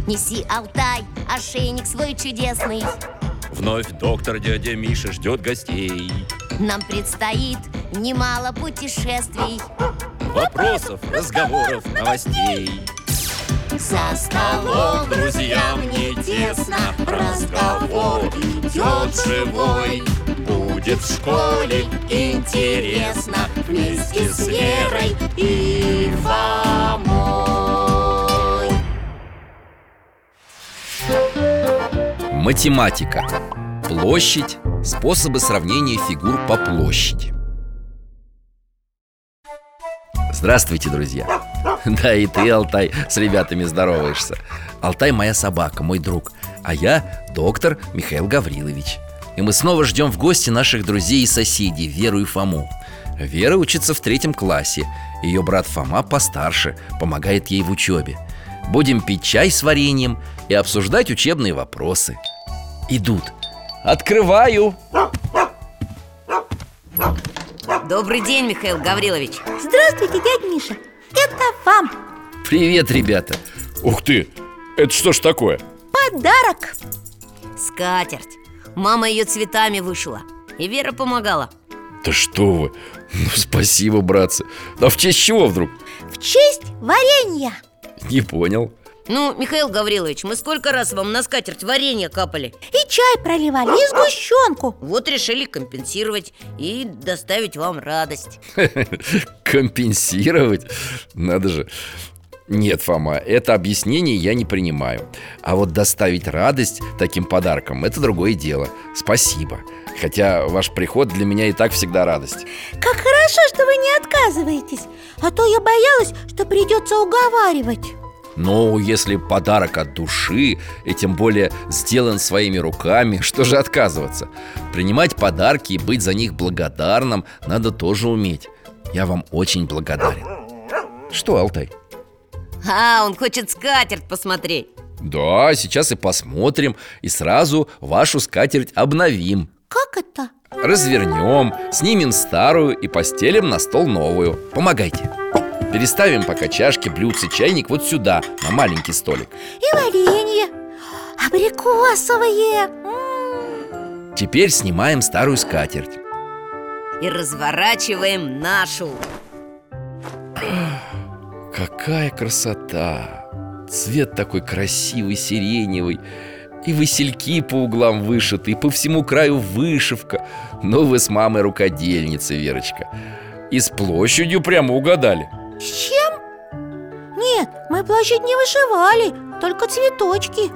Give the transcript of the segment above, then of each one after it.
Неси, Алтай, ошейник свой чудесный. Вновь доктор дядя Миша ждет гостей. Нам предстоит немало путешествий, Вопросов, разговоров, новостей. за столом Друзьям не тесно, разговор идет живой. Будет в школе интересно вместе с Верой и Фомой. Математика. Площадь. Способы сравнения фигур по площади. Здравствуйте, друзья. Да, и ты, Алтай, с ребятами здороваешься. Алтай моя собака, мой друг. А я доктор Михаил Гаврилович. И мы снова ждем в гости наших друзей и соседей Веру и Фому. Вера учится в 3 классе. Ее брат Фома постарше, помогает ей в учебе. Будем пить чай с вареньем и обсуждать учебные вопросы. Идут. Открываю. Добрый день, Михаил Гаврилович. Здравствуйте, дядя Миша. Это вам Привет, ребята. Ух ты, это что ж такое? подарок. Скатерть. Мама ее цветами вышила, и Вера помогала. Да что вы. Ну, спасибо, братцы. А в честь чего вдруг? В честь варенья. Не понял. Ну, Михаил Гаврилович, мы сколько раз вам на скатерть варенье капали? И чай проливали, и сгущенку. Вот решили компенсировать и доставить вам радость. Компенсировать? Надо же. Нет, Фома, это объяснение я не принимаю. А вот доставить радость таким подарком — это другое дело. Спасибо. Хотя ваш приход для меня и так всегда радость. Как хорошо, что вы не отказываетесь. А то я боялась, что придется уговаривать. Но если подарок от души, и тем более сделан своими руками, что же отказываться? Принимать подарки и быть за них благодарным надо тоже уметь. Я вам очень благодарен. Что, Алтай? А, он хочет скатерть посмотреть. Да, сейчас и посмотрим, и сразу вашу скатерть обновим. Как это? Развернем, снимем старую и постелим на стол новую. Помогайте. Переставим пока чашки, блюдце, чайник вот сюда, на маленький столик. И варенье абрикосовое. Теперь снимаем старую скатерть. И разворачиваем нашу. Какая красота! Цвет такой красивый, сиреневый. И васильки по углам вышиты, и по всему краю вышивка. Ну вы с мамой рукодельницы, Верочка. И с площадью прямо угадали. С чем? Нет, мы площадь не вышивали, только цветочки.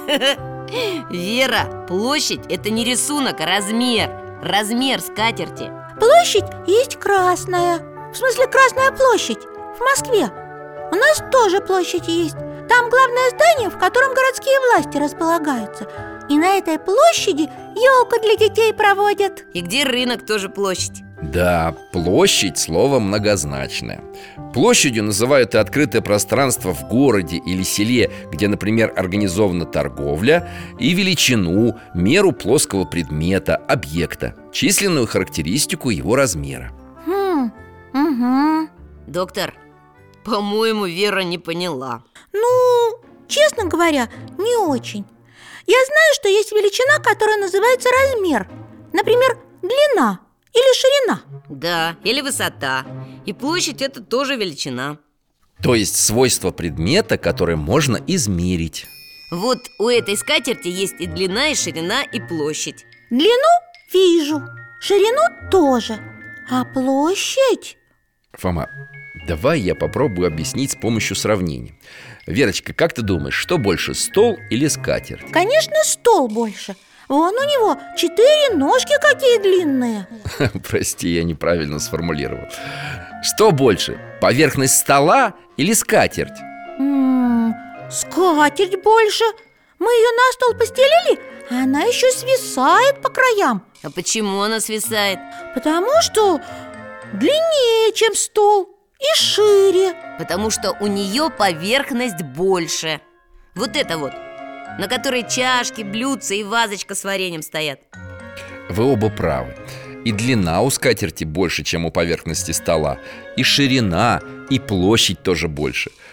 Вера, площадь – это не рисунок, а размер. Размер скатерти. Площадь есть красная. В смысле, Красная площадь в Москве. У нас тоже площадь есть. Там главное здание, в котором городские власти располагаются. И на этой площади елку для детей проводят. И где рынок, тоже площадь. Да, площадь – слово многозначное. Площадью называют и открытое пространство в городе или селе, где, например, организована торговля, и величину, меру плоского предмета, объекта, численную характеристику его размера. Угу. Доктор, по-моему, Вера не поняла. Ну, честно говоря, не очень. Я знаю, что есть величина, которая называется размер. Например, длина или ширина. Да, или высота. И площадь – это тоже величина. То есть свойство предмета, которое можно измерить. Вот у этой скатерти есть и длина, и ширина, и площадь. Длину вижу, ширину тоже. А площадь? Фома, давай я попробую объяснить с помощью сравнения. Верочка, как ты думаешь, что больше, стол или скатерть? Конечно, стол больше. Вон у него 4 ножки какие длинные. Прости, я неправильно сформулировал. Что больше, поверхность стола или скатерть? Скатерть больше. Мы ее на стол постелили, а она еще свисает по краям. А почему она свисает? Потому что длиннее, чем стол, и шире. Потому что у нее поверхность больше. Вот это вот, на которой чашки, блюдца и вазочка с вареньем стоят. Вы оба правы. И длина у скатерти больше, чем у поверхности стола. И ширина, и площадь тоже больше.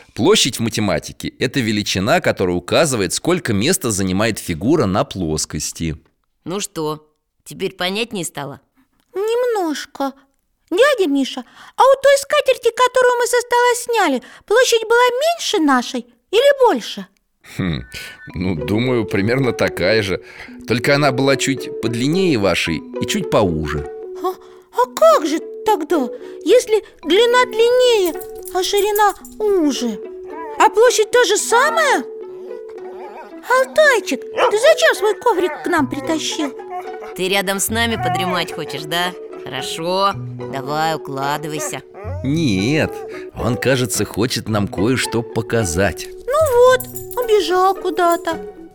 Площадь в математике – это величина, которая указывает, сколько места занимает фигура на плоскости. Ну что, теперь понятнее стало? Немножко. Дядя Миша, а у той скатерти, которую мы со стола сняли, площадь была меньше нашей или больше? Думаю, примерно такая же. Только она была чуть подлиннее вашей и чуть поуже. А как же тогда, если длина длиннее, а ширина уже? А площадь то же самое? Алтайчик, ты зачем свой коврик к нам притащил? Ты рядом с нами подремать хочешь, да? Хорошо, давай укладывайся. Нет, он, кажется, хочет нам кое-что показать. Ну вот, убежал куда-то.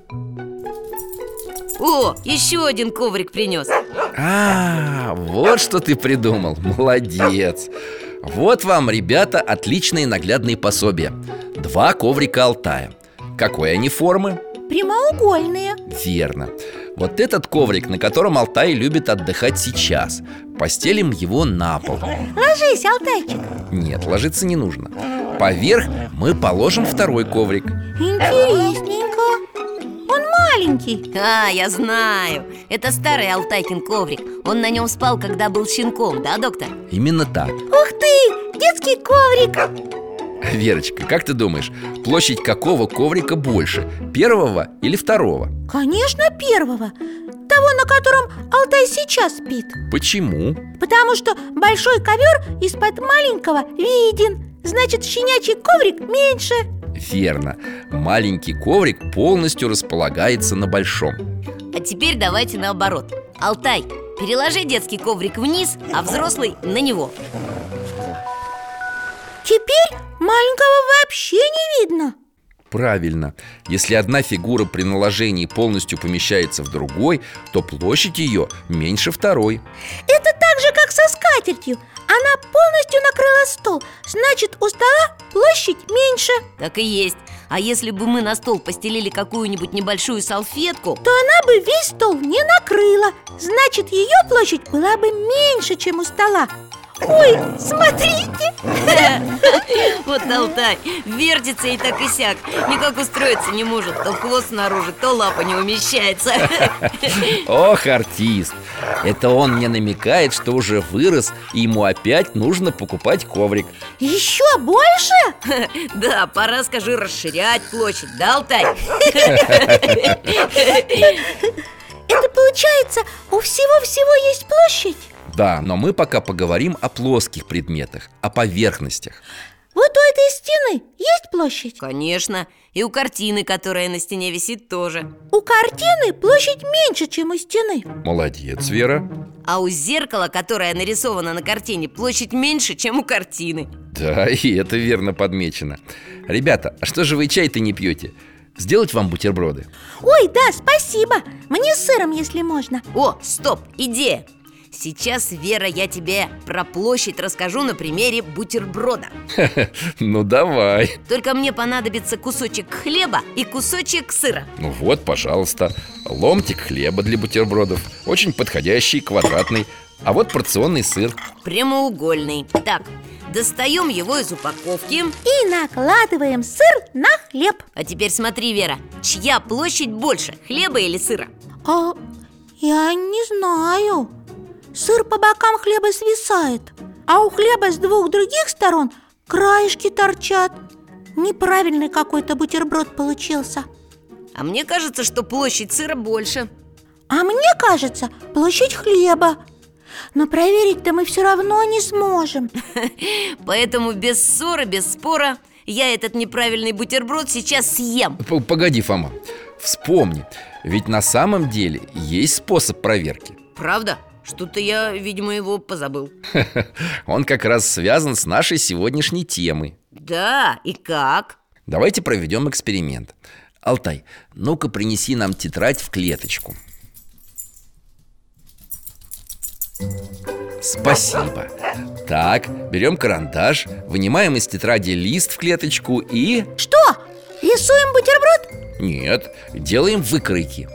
О, еще один коврик принес. Вот что ты придумал, молодец. Вот вам, ребята, отличные наглядные пособия. 2 коврика Алтая. Какой они формы? Прямоугольные. Верно. Вот этот коврик, на котором Алтай любит отдыхать сейчас. Постелим его на пол. Ложись, Алтайчик. Нет, ложиться не нужно. Поверх мы положим 2 коврик. Интересненько. Он маленький. Я знаю. Это старый Алтайкин коврик. Он на нем спал, когда был щенком, да, доктор? Именно так. Ух ты, детский коврик. Верочка, как ты думаешь, площадь какого коврика больше? 1 или 2? Конечно, 1. Того, на котором Алтай сейчас спит. Почему? Потому что большой ковер из-под маленького виден. Значит, щенячий коврик меньше. Верно. Маленький коврик полностью располагается на большом. А теперь давайте наоборот. Алтай, переложи детский коврик вниз, а взрослый на него. Теперь маленького вообще не видно. Правильно. Если одна фигура при наложении полностью помещается в другой, то площадь ее меньше 2. Это так же, как со скатертью. Она полностью накрыла стол. Значит, у стола площадь меньше. Так и есть. А если бы мы на стол постелили какую-нибудь небольшую салфетку, то она бы весь стол не накрыла. Значит, ее площадь была бы меньше, чем у стола. Ой, смотрите! вот Алтай вертится и так и сяк. Никак устроиться не может. То хвост снаружи, то лапа не умещается. Ох, артист! Это он мне намекает, что уже вырос, и ему опять нужно покупать коврик. Еще больше? Да, пора, скажи, расширять площадь, да, Алтай? Это получается, у всего-всего есть площадь? Да, но мы пока поговорим о плоских предметах, о поверхностях. Вот у этой стены есть площадь? Конечно, и у картины, которая на стене висит, тоже. У картины площадь меньше, чем у стены. Молодец, Вера. А у зеркала, которое нарисовано на картине, площадь меньше, чем у картины. Да, и это верно подмечено. Ребята, а что же вы чай-то не пьете? Сделать вам бутерброды? Ой, да, спасибо. Мне с сыром, если можно. О, стоп, идея. Сейчас, Вера, я тебе про площадь расскажу на примере бутерброда. Ну давай. Только мне понадобится кусочек хлеба и кусочек сыра. Ну вот, пожалуйста. Ломтик хлеба для бутербродов. Очень подходящий, квадратный. А вот порционный сыр. Прямоугольный. Так, достаем его из упаковки и накладываем сыр на хлеб. А теперь смотри, Вера, чья площадь больше, хлеба или сыра? Я не знаю. Сыр по бокам хлеба свисает, а у хлеба с 2 других сторон краешки торчат. Неправильный какой-то бутерброд получился. А мне кажется, что площадь сыра больше. А мне кажется, площадь хлеба. Но проверить-то мы все равно не сможем. Поэтому без ссоры, без спора я этот неправильный бутерброд сейчас съем. Погоди, Фома, вспомни, ведь на самом деле есть способ проверки. Правда? Что-то я, видимо, его позабыл. Он как раз связан с нашей сегодняшней темой. Да, и как? Давайте проведем эксперимент. Алтай, ну-ка принеси нам тетрадь в клеточку. Спасибо. Так, берем карандаш, вынимаем из тетради лист в клеточку и... Что? Рисуем бутерброд? Нет, делаем выкройки.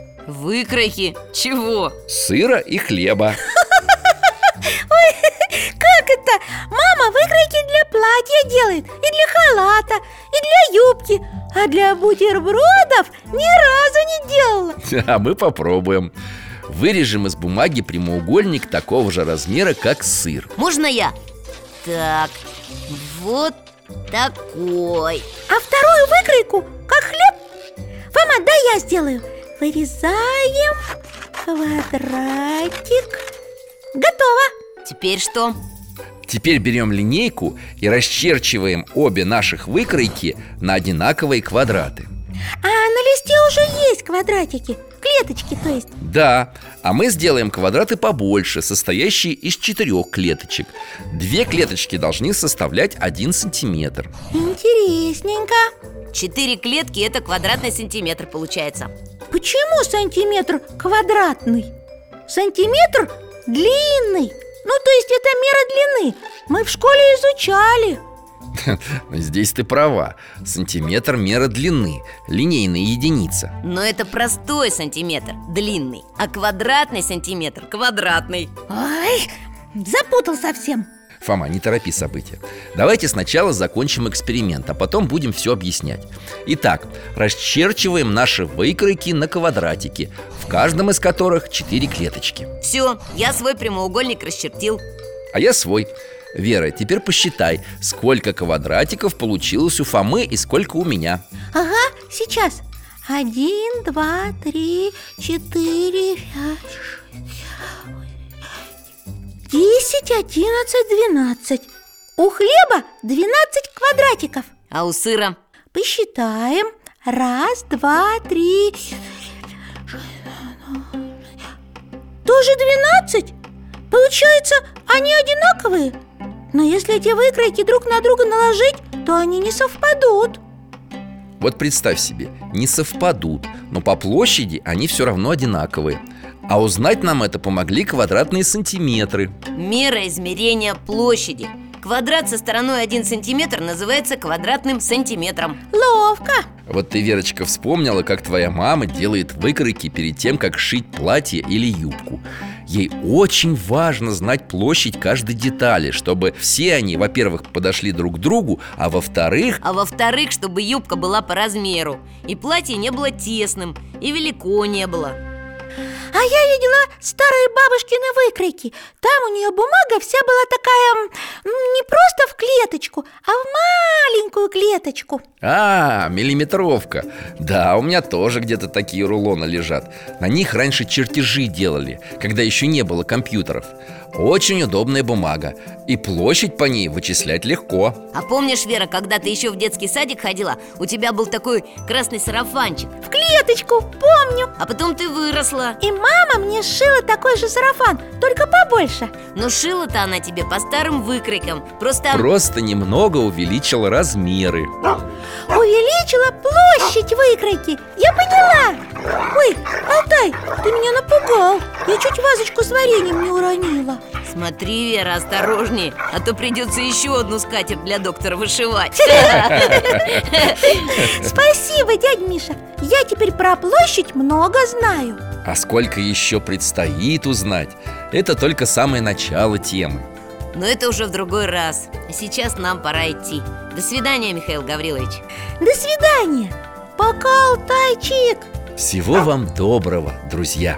Выкройки? Чего? Сыра и хлеба. Ой, как это мама выкройки для платья делает, и для халата, и для юбки, а для бутербродов ни разу не делала. А мы попробуем. Вырежем из бумаги прямоугольник такого же размера, как сыр. Можно я? Так, вот такой. А вторую выкройку, как хлеб? Фома, дай я сделаю. Вырезаем квадратик. Готово. Теперь что? Теперь берем линейку и расчерчиваем обе наших выкройки на одинаковые квадраты. А на листе уже есть квадратики, клеточки, то есть. Да, а мы сделаем квадраты побольше, состоящие из 4 клеточек. 2 клеточки должны составлять 1 сантиметр. Интересненько. 4 клетки – это квадратный сантиметр получается. Почему сантиметр квадратный? Сантиметр длинный. Ну, то есть это мера длины. Мы в школе изучали. Здесь ты права. Сантиметр – мера длины, линейная единица. Но это простой сантиметр, длинный. А квадратный сантиметр – квадратный. Ой, запутал совсем. Фома, не торопи события. Давайте сначала закончим эксперимент, а потом будем все объяснять. Итак, расчерчиваем наши выкройки на квадратики, в каждом из которых 4 клеточки. Все, я свой прямоугольник расчертил. А я свой. Вера, теперь посчитай, сколько квадратиков получилось у Фомы и сколько у меня. Ага, сейчас. 1, 2, 3, 4, 5, 10, 11, 12. У хлеба 12 квадратиков. А у сыра? Посчитаем. 1, 2, 3. Тоже 12? Получается, они одинаковые? Но если эти выкройки друг на друга наложить, то они не совпадут. Вот представь себе, не совпадут, но по площади они все равно одинаковые. А узнать нам это помогли квадратные сантиметры. Мера измерения площади. Квадрат со стороной 1 сантиметр называется квадратным сантиметром. Ловко. Вот ты, Верочка, вспомнила, как твоя мама делает выкройки перед тем, как шить платье или юбку. Ей очень важно знать площадь каждой детали, чтобы все они, во-первых, подошли друг к другу, а во-вторых, чтобы юбка была по размеру, и платье не было тесным, и велико не было. А я видела старые бабушкины выкройки. Там у нее бумага вся была такая не просто в клеточку, а в маленькую клеточку. миллиметровка. Да, у меня тоже где-то такие рулоны лежат. На них раньше чертежи делали, когда еще не было компьютеров. Очень удобная бумага, и площадь по ней вычислять легко. А помнишь, Вера, когда ты еще в детский садик ходила, у тебя был такой красный сарафанчик? В клеточку, помню. А потом ты выросла. И мама мне сшила такой же сарафан, только побольше. Но шила-то она тебе по старым выкройкам. Просто немного увеличила размеры. Увеличила площадь выкройки. Я поняла. Ой, Алтай, ты меня напугал. Я чуть вазочку с вареньем не уронила. Смотри, Вера, осторожней, а то придется еще одну скатерть для доктора вышивать. Спасибо, дядя Миша. Я теперь про площадь много знаю. А сколько еще предстоит узнать, это только самое начало темы. Но это уже в другой раз. А сейчас нам пора идти. До свидания, Михаил Гаврилович. До свидания. Пока, Алтайчик. Всего вам доброго, друзья.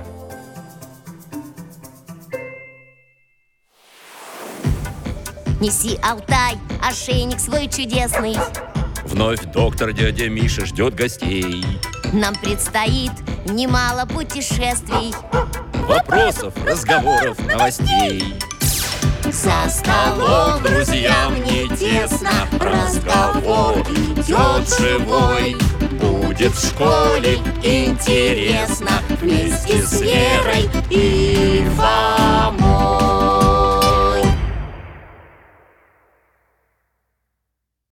Неси, Алтай, ошейник свой чудесный. Вновь доктор дядя Миша ждет гостей. Нам предстоит немало путешествий. Вопросов, разговоров, новостей. За столом Друзьям не тесно, разговор идет живой. Будет в школе интересно вместе с Верой и